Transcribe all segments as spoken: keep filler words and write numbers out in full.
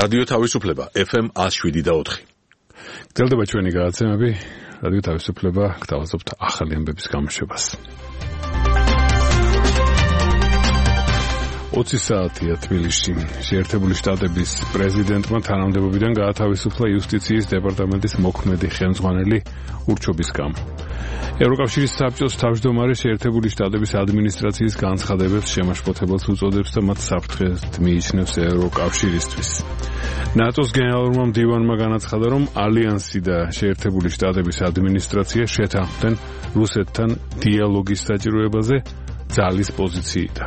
რადიო თავისუფლება ეფ ემ one oh seven point four. გრძელდება ჩვენი გადაცემები რადიო თავისუფლება გთავაზობთ ახალი ამბების გამოშვებას. ოცი საათია თბილისში. შეერთებული შტატების პრეზიდენტმა თანამდებობიდან გაათავისუფლა იუსტიციის დეპარტამენტის მოქმედი ხელმძღვანელი ურჩობის გამო. ევროკავშირის საბჭოს თავმჯდომარე შეერთებული შტატების ადმინისტრაციის განცხადებებს შემაშფოთებელს უწოდებს და მათ საფრთხედ მიიჩნევს ევროკავშირისთვის. ნატოს გენერალურმა მდივანმა განაცხადა, რომ ალიანსი და შეერთებული შტატების ადმინისტრაცია შეთანხმდნენ რუსეთთან დიალოგის საჭიროებაზე ძალის პოზიციიდან.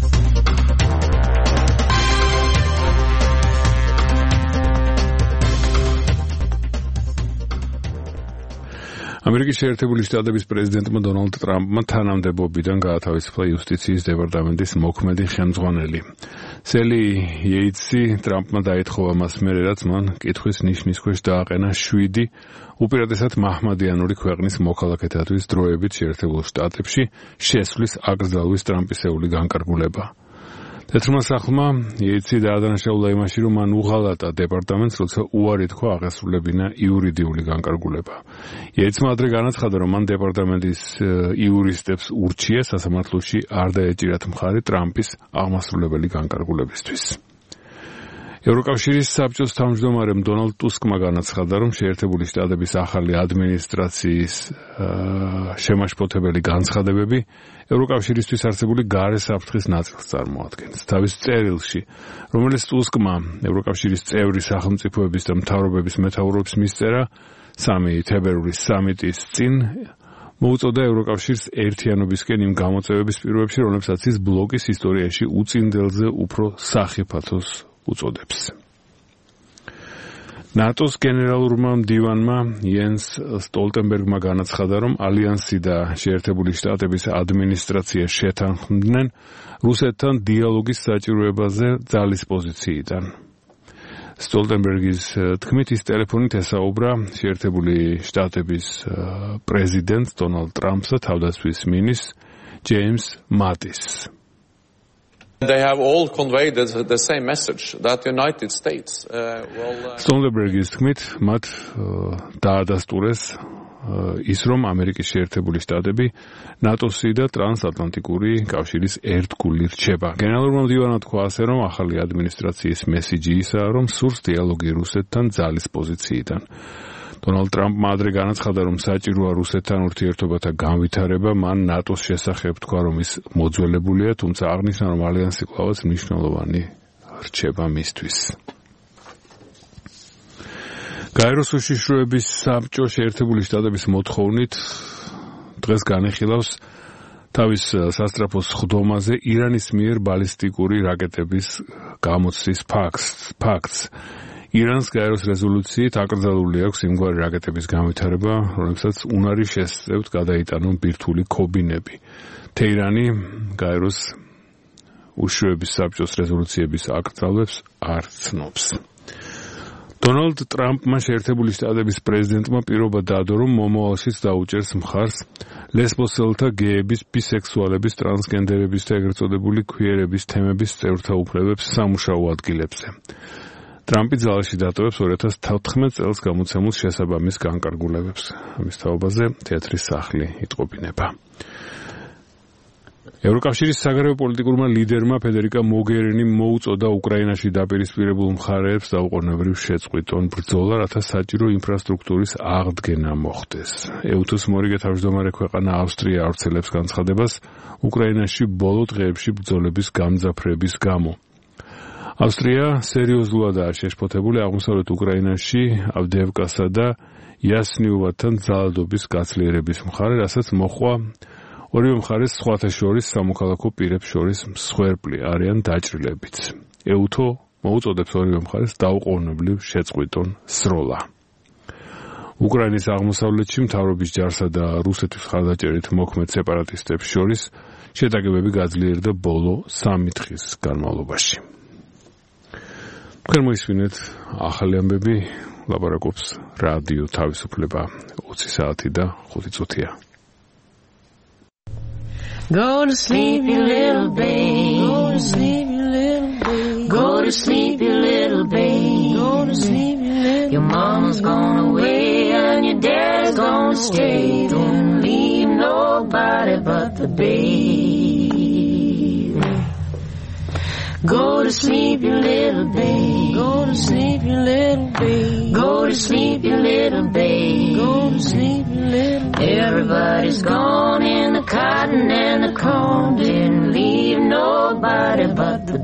ამერიკის შეერთებული შტატების პრეზიდენტმა დონალდ ტრამპმა თანამდებობიდან გაათავისუფლა იუსტიციის დეპარტამენტის მოქმედი ხელმძღვანელი. სელი იეიტსი ტრამპმა დაითხოვა მას მერე, რაც მან კითხვის ნიშნის ქვეშ დააყენა შვიდი უპირატესად მაჰმადიანური ქვეყნის მოქალაქეთათვის დროებით შეერთებულ შტატებში შესვლის აკრძალვის ტრამპისეული განკარგულება. თეთრმა სახლმა იეიტსი დაადანაშაულა იმაში, რომ მან უღალატა დეპარტამენტს, როცა უარი თქვა აღესრულებინა იურიდიული განკარგულება. იეიტსმა ადრე განაცხადა, რომ მან დეპარტამენტის იურისტებს ურჩია სასამართლოში არ დაეჭირათ მხარი ტრამპის აღმასრულებელი განკარგულებისთვის. ევროკავშირის საბჭოს თავმჯდომარემ დონალდ ტუსკმა განაცხადა, რომ შეერთებული შტატების ახალი ადმინისტრაციის შემაშფოთებელი განცხადებები ევროკავშირისთვის არსებული გარე საფრთხის ნაწილს წარმოადგენს. თავის წერილში, რომელიც ტუსკმა ევროკავშირის წევრი სახელმწიფოების და მთავრობების მეთაურებს მისწერა სამი თებერვლის სამიტის წინ, მოუწოდა ევროკავშირს ერთიანობისკენ იმ გამოწვევების პირობებში, რომლებსაც ის ბლოკის ისტორიაში უწინდელზე უფრო სახიფათოს უწოდებს. ნატოს გენერალურმა მდივანმა იენს სტოლტენბერგმა განაცხადა, რომ ალიანსი და შეერთებული შტატების ადმინისტრაცია შეთანხმდნენ რუსეთთან დიალოგის საჭიროებაზე ძალის პოზიციიდან. სტოლტენბერგის თქმით, ის ტელეფონით ესაუბრა შეერთებული შტატების პრეზიდენტ დონალდ ტრამპს და თავდაცვის მინისტრს ჯეიმს მატისს. They have all conveyed the, the same message that the United States uh, will uh... Stoltenberg's თქმით, მათ დაადასტურეს ის, რომ ამერიკის შეერთებული შტატები ნატოსი და ტრანსატლანტიკური კავშირის ერთგული რჩება. გენერალურმა მდივანმა თქვა ასე, რომ ახალი ადმინისტრაციის მესიჯი ისაა, რომ სურს დიალოგი რუსეთთან ძალის პოზიციიდან. დონალდ ტრამპმა ადრე განაცხადა, რომ საჭიროა რუსეთთან ურთიერთობათა განვითარება, მან ნატოს შესახებ თქვა, რომ ის მოძველებულია, თუმცა აღნიშნა, რომ ალიანსი კვლავაც მნიშვნელოვანი რჩება მისთვის. გაეროს უშიშროების საბჭო შეერთებული შტატების მოთხოვნით დღეს განეხილავს თავის სასტრაფო სხდომაზე ირანის მიერ ბალისტიკური რაკეტების გამოცდის ფაქტს. ირანს გაეროს რეზოლუციით აკრძალული აქვს იმგვარი რაკეტების განვითარება, რომლებსაც უნარი შესწევთ გადაიტანონ ბირთვული ქობინები. თეირანი გაეროს უშიშროების საბჭოს რეზოლუციების აკრძალვებს არ ცნობს. დონალდ ტრამპმა შეერთებული შტატების პრეზიდენტმა პირობა დადო, რომ მომავალშიც დაუჭერს მხარს ლესბოსელთა, გეების, ბისექსუალების, ტრანსგენდერების და ეგრეთ წოდებული ქვიერების თემების წევრთა უფლებებს სამუშაო ადგილებზე. ტრამპი ძალაში დატოვებს ორი ათას თოთხმეტ წელს გამოცემულ შესაბამის განკარგულებებს. ამის თაობაზე თეატრის სახლი იტყობინება. ევროკავშირის საგარეო პოლიტიკურმა ლიდერმა ფედერიკა მოგერინიმ მოუწოდა უკრაინაში დაპირისპირებულ მხარეებს დაუყოვნებლივ შეწყვიტონ ბრძოლა, რათა საჭირო ინფრასტრუქტურის აღდგენა მოხდეს. ეუთოს მორიგე თავმჯდომარე ქვეყანა ავსტრია ავრცელებს განცხადებას უკრაინაში ბოლო დღეებში ბრძოლების გამძაფრების გამო. ავსტრია სერიოზულადაა შეშფოთებული აღმოსავლეთ უკრაინაში ავდიევკასა და იასნიოვთან ძალადობის გაცლიერების მხარე, რასაც მოჰყვა ორივე მხარეს სხვათა შორის სამოქალაქო პირებს შორის მსხვერპლი არიან დაჭრილებიც. ეუთო მოუწოდებს ორივე მხარეს დაუყოვნებლივ შეწყვიტონ სროლა. უკრაინის აღმოსავლეთში მთავრობის ჯარსა და რუსეთის მხარდაჭერით მოქმედ სეპარატისტებს შორის შეტაკებები გაძლიერდა ბოლო სამი დღის განმავლობაში. თქვენ მოისმინეთ ახალი ამბები, ლაპარაკობს რადიო თავისუფლება ოცი საათი და ხუთი წუთია. Go to sleep, you little babe. Go to sleep, you little babe. Go to sleep, you little babe. sleep, you little Your mama's gone away and your dad's gonna stay. Don't leave nobody but the baby. Go to sleep, you little babe. Go to sleep, you little babe. Go to sleep, you little babe. Go to sleep, you little babe. Everybody's gone in the cotton and the corn. Didn't leave nobody but the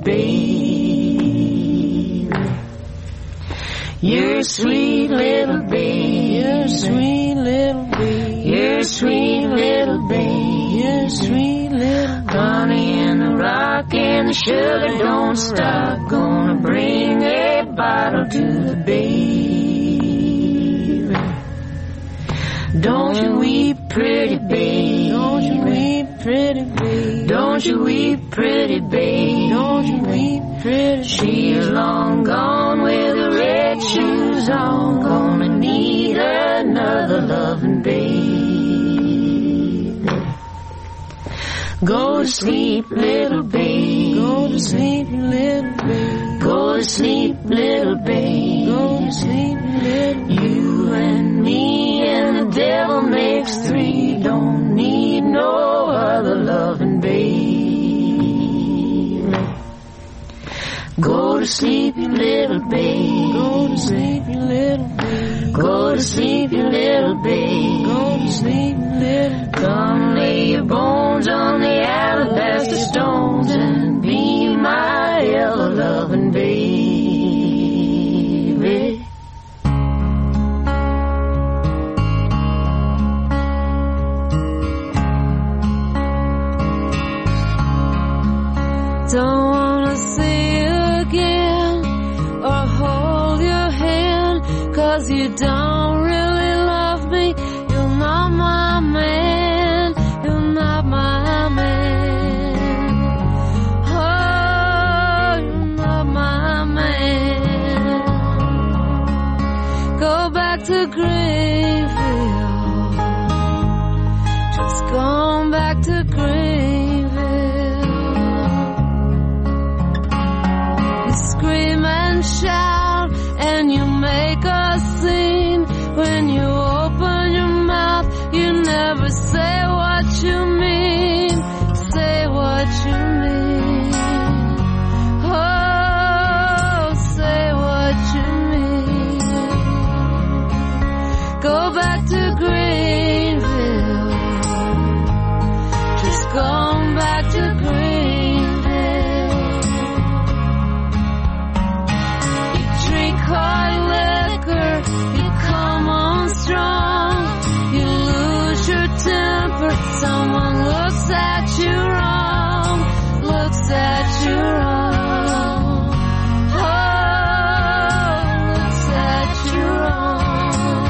babe. You're a sweet little babe. You're a sweet little babe. You're a sweet little babe. You're a sweet little babe. Honey in the rock and the sugar don't stop. Gonna bring a bottle to the babe. Don't you weep, pretty babe. Don't you weep, pretty babe. Don't you weep, pretty babe. Don't you weep, pretty babe. She's long gone with the red shoes on. Gonna need another loving babe. Go to sleep, little babe. Go to sleep, little babe. Go to sleep, little babe. Go to sleep, little babe. You and me and the devil makes three. Don't need no other loving babe. Go to sleep, you little babe. Go to sleep, you little babe. Go to sleep, you little babe. Go to sleep, you little babe. Come lay your bones on the alabaster stones and be my ever loving baby. Don't wanna see you again or hold your hand, 'cause you don't really love me. You're not my man. You're not my man. Oh, you're not my man. Go back to Greenville. Just going back to Greenville. Scream and shout and you make a scene. When you open your mouth you never say what you mean. Say what you mean. Oh, say what you mean. Go back to Greenville. Just going back to Greenville. Hard liquor, you come on strong, you lose your temper, someone looks at you wrong, looks at you wrong, oh, looks at you wrong.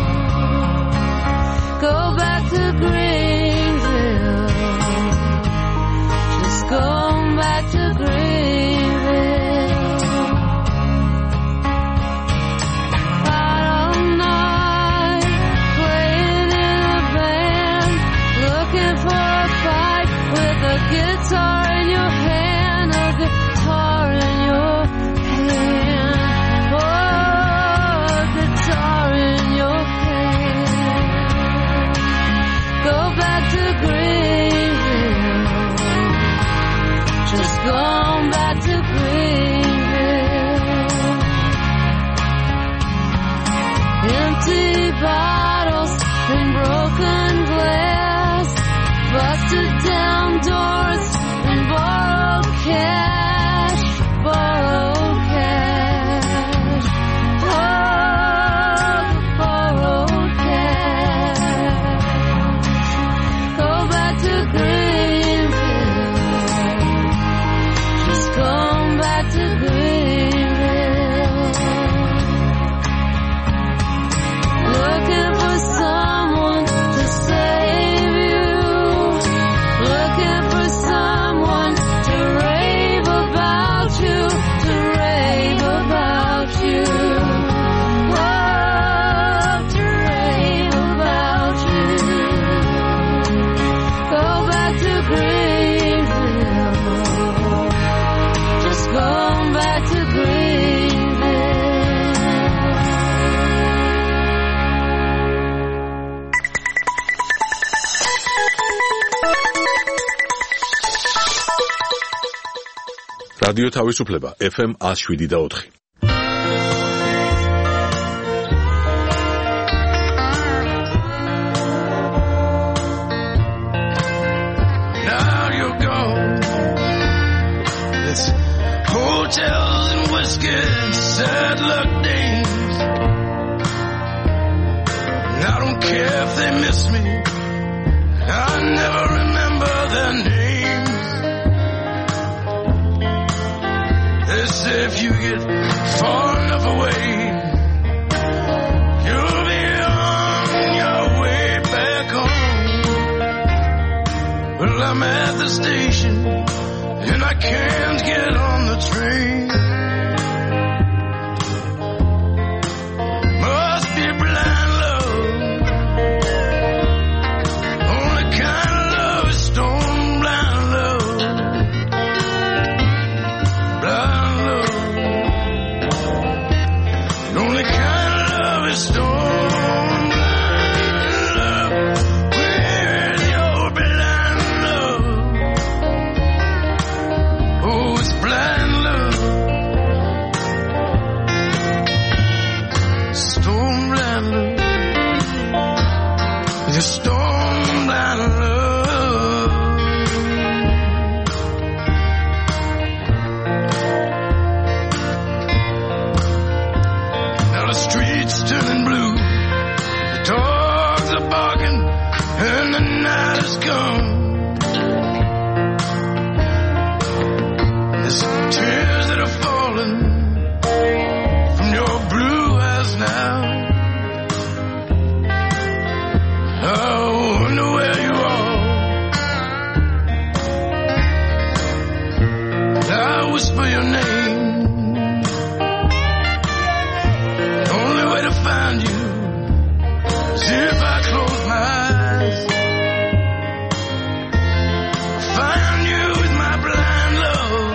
Go back to Greenville, just go back to Greenville. Guitar in your hand, a guitar in your hand, oh, guitar in your hand. Go back to Greenville, just go back to Greenville. Empty bottles and broken glass, busted down doors and borrowed cash, borrowed cash, oh, borrowed cash. Go back to Greenville, just go back to Greenville. Looking for someone to save you. Looking for someone to rave about you, to rave about you. Oh, to rave about you. Go back to Greenville. Just go back to Greenville. რადიო თავისუფლება ეფ ემ one oh seven და four. Now you're gone. It's hotels and whiskey, sad luck days. I don't care if they miss me. I never remember their names. They say if you get far enough away, you'll be on your way back home. Well, I'm at the station and I can't get on the train. Must be blind love. Only kind of love is stone blind love. Blind love. The only kind of love is stone blind love. Where's your blind love? Oh, it's blind love. Stone blind love. The stone blind love. Now the streets turning blue, the dogs are barking, and the night has come. There's tears that are falling from your blue eyes now. I wonder where you are. I whisper your name. The only way to find you is if I close my eyes. Find you with my blind love.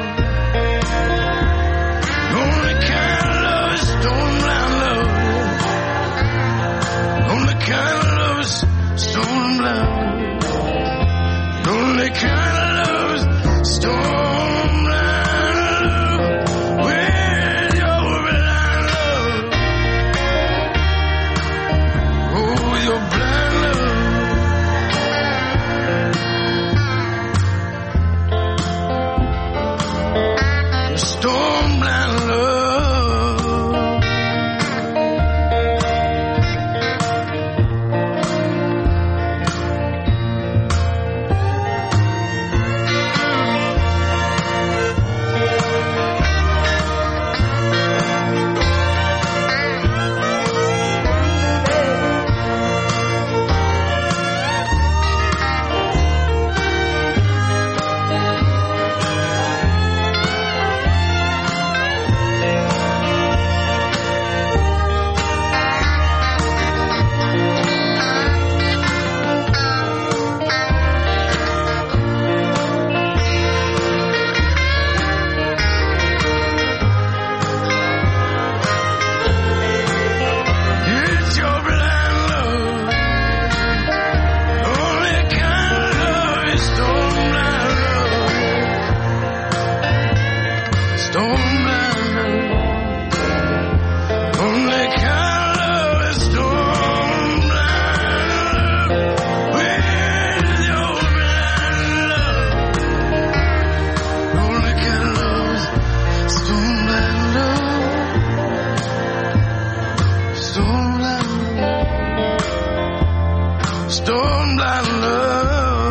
The only kind of love is stone blind love. The only kind of love is stone blind. The only kind of love is stone blind love. Where's your blind love? Oh, your blind love. Your stone blind love. It's your blind love. Only kind of love is stone blind love. Stone blind love. Only kind of love is stone blind love. Where's your blind love? Only kind of love is stone blind love. Stone blind love. Stone blind love.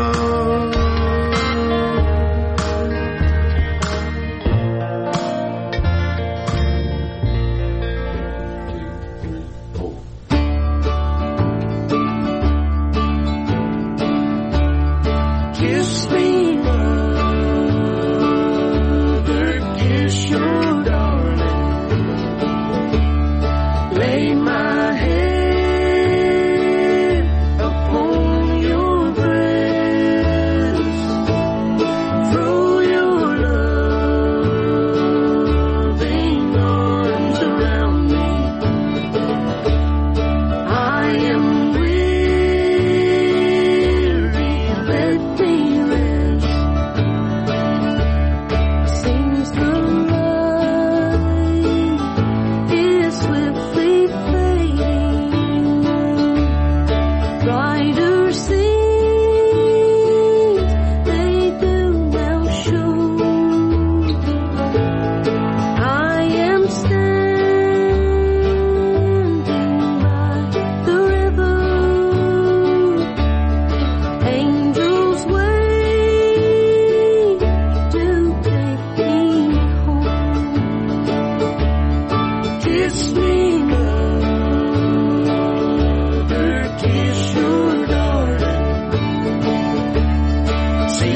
Kiss me, mother, kiss your darling. Lay my head upon your breast. Throw your loving arms around me. I am weary, let me rest.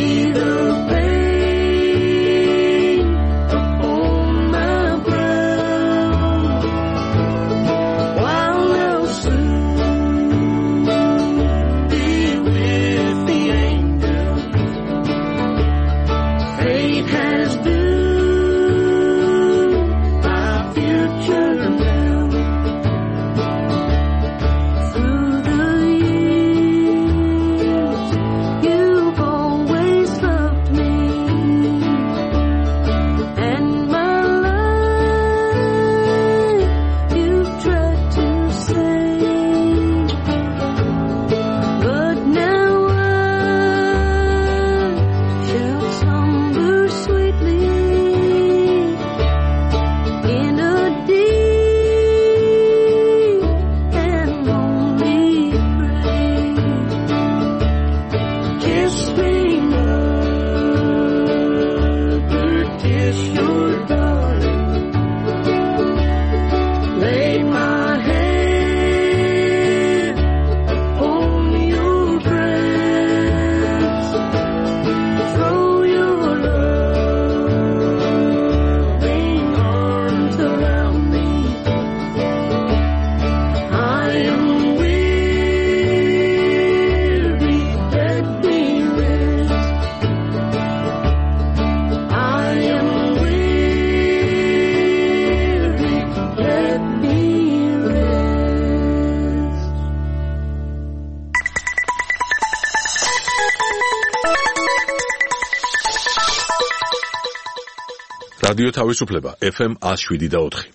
რადიო თავისუფლება ეფ ემ one oh seven და four.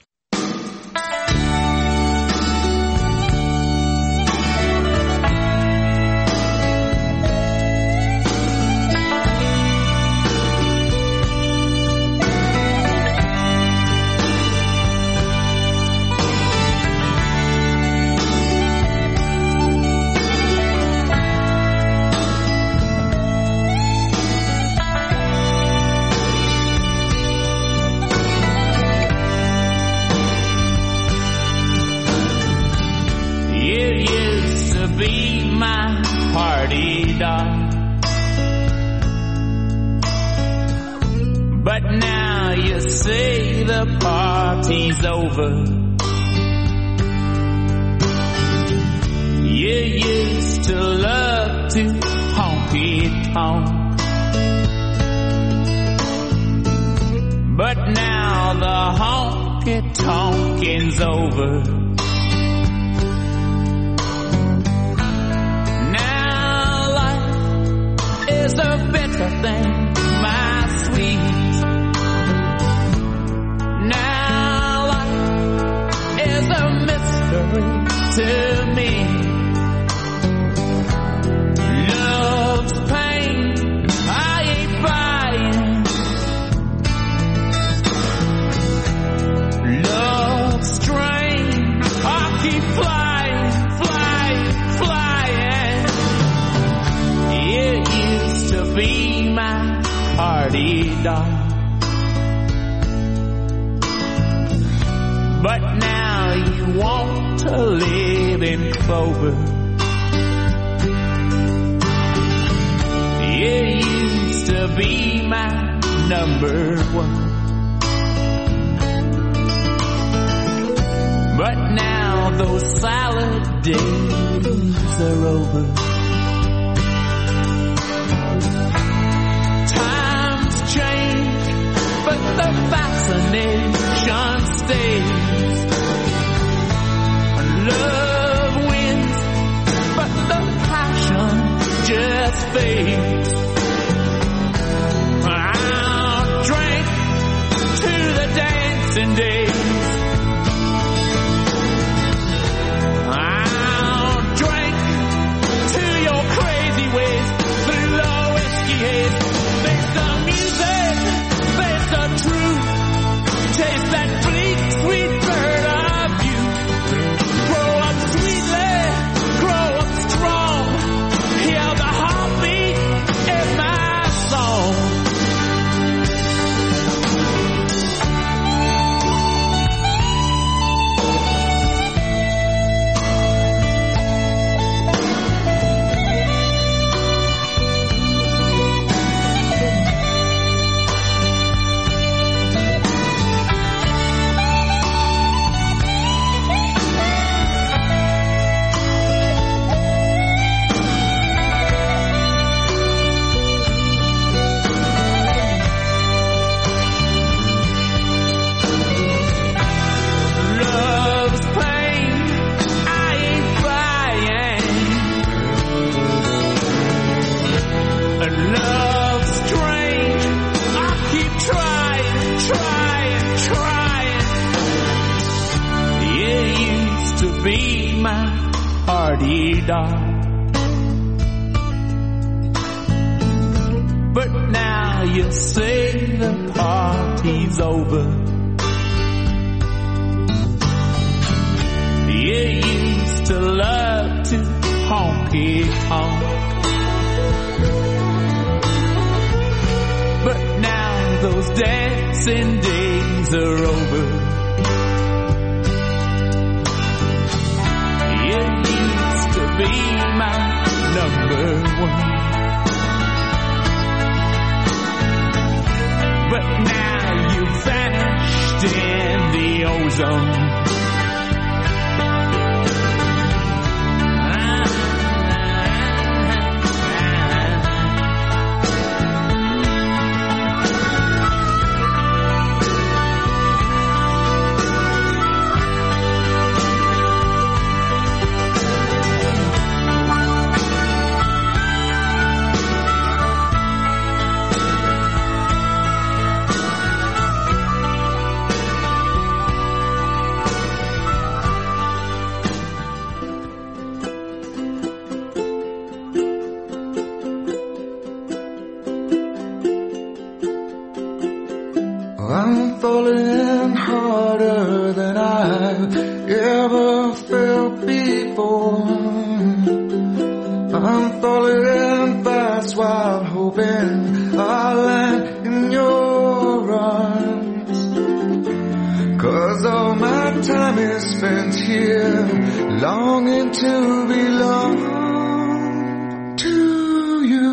But now you say the party's over. You used to love to honky-tonk, but now the honky-tonking's over. Now life is a better thing, my sweet. Now life is a mystery to me. Love's pain, I ain't buying. Love's strain, I keep flying, flying, flying. You used to be my party doll, but now you want to live in clover. You used to be my number one, but now those salad days are over. Times change, but the fascination stays. Love wins, but the passion just fades. I'll drink to the dancing days. I'll drink to your crazy ways through the whiskey haze. Face the music, face the truth. Taste that bleak, sweet bird of you. Grow up sweetly, grow up strong. Hear the heartbeat radar. But now you say the party's over. You used to love to honky honk, but now those dancing days are over. You used to be my number one, but now you've vanished in the ozone. I'm falling harder than I've ever felt before. I'm falling fast while hoping I'll land in your arms. 'Cause all my time is spent here, longing to belong to you.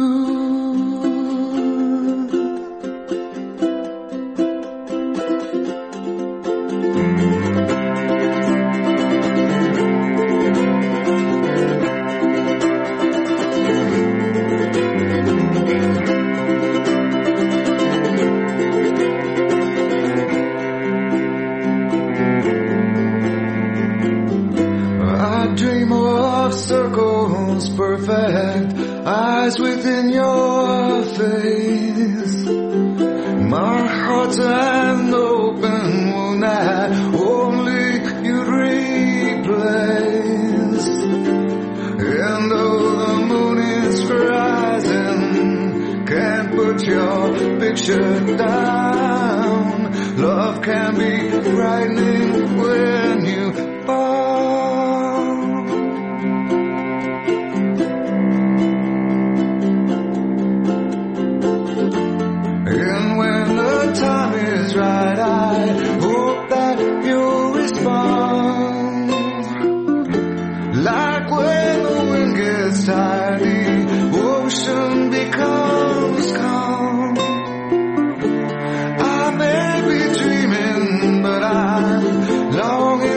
Circles perfect, eyes within your face. My heart's an open wound that only you'd replace. And though the moon is rising, can't put your picture down. Love can be frightening when you fall. Time is right, I hope that you'll respond. Like when the wind gets tired, the ocean becomes calm. I may be dreaming, but I'm longing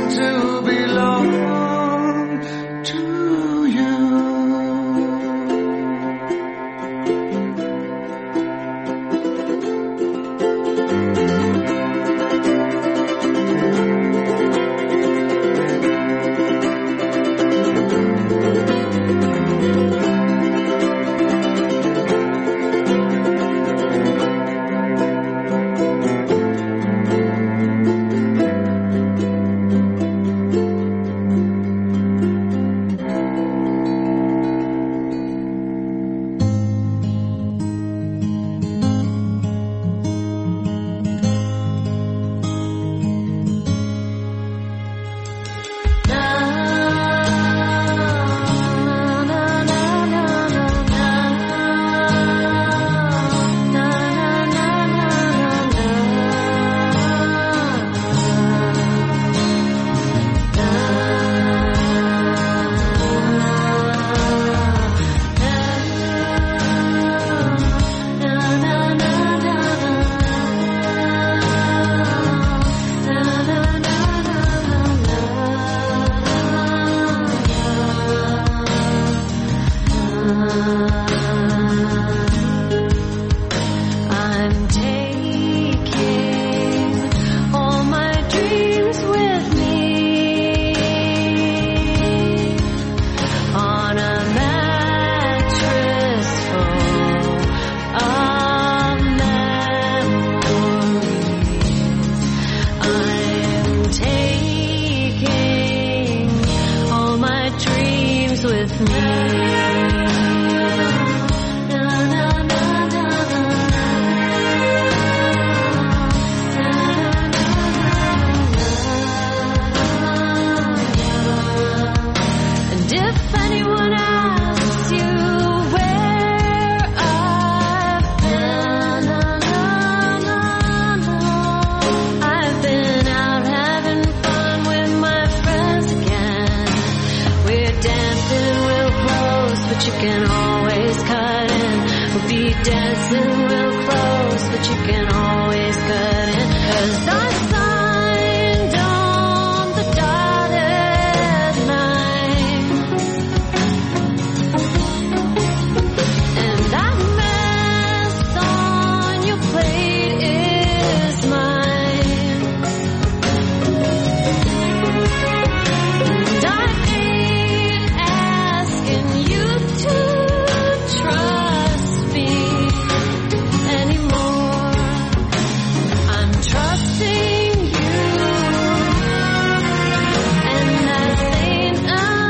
messing real close, but you can always cut in. 'Cause I signed on the dotted line, and that mess on your plate is mine. And I ain't asking you to trust me anymore. I'm trusting you, and that ain't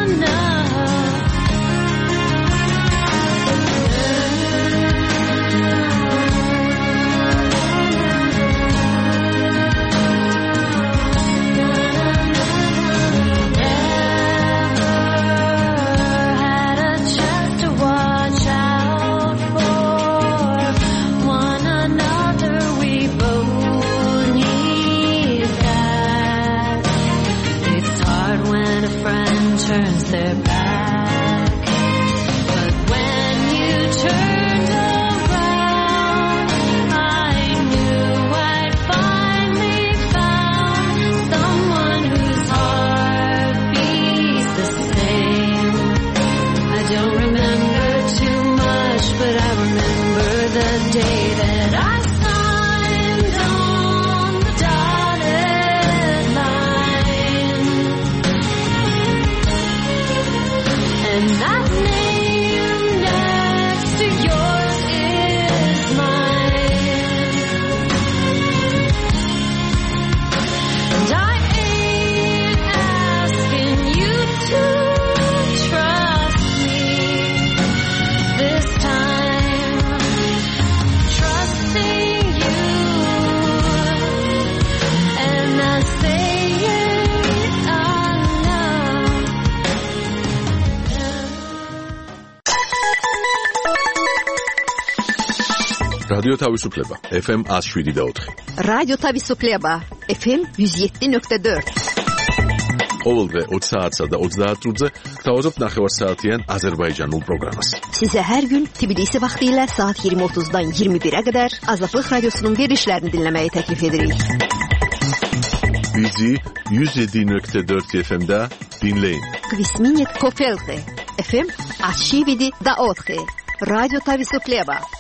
had a chance to watch out for one another. We both need that. It's hard when a friend turns their back, but when you turned around, I knew I'd finally found someone whose heart beats the same. I don't remember too much, but I remember the day that I signed on the dotted line, and that name next to yours is mine. And I ain't asking you to trust me this time. Trusting you, and I say it enough. რადიო თავისუფლება ეფ ემ one oh seven point four. რადიო თავისუფლება ეფ ემ one oh seven point four. ყოველდღე opt საათსა და ოცდაათ წუთზე გთავაზობთ ნახევარსაათიან აზერბაიჯანულ პროგრამას. Size her gün Tbilisi vaxtilə saat yirmi otuzdan iyirmi birə qədər Azadlıq Radiosunun verilişlərini dinləməyi təklif edirik. Bizi one oh seven point four efe em'də dinləyin. Kvisminit Kofelte efe em one oh seven point four. Radyo Tavisupleba.